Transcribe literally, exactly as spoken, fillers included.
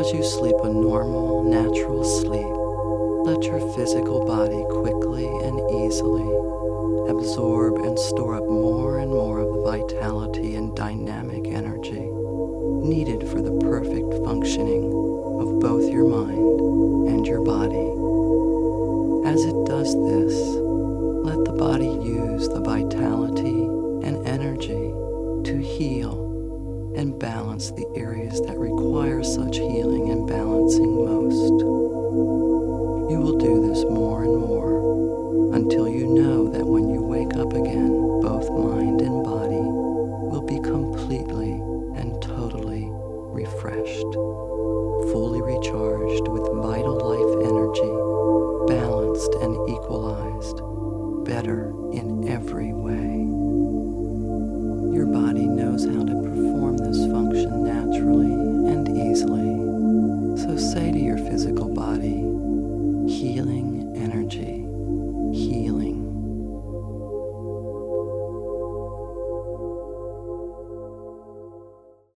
As you sleep a normal, natural sleep, let your physical body quickly and easily absorb and store up more and more of the vitality and dynamic energy needed for the perfect functioning of both your mind and your body. As it does this, let the body use the vitality and energy to heal and balance the areas that require such healing and balancing most. You will do this more and more until you know that when you wake up again, both mind and body will be completely and totally refreshed, fully recharged with vital life energy, balanced and equalized, better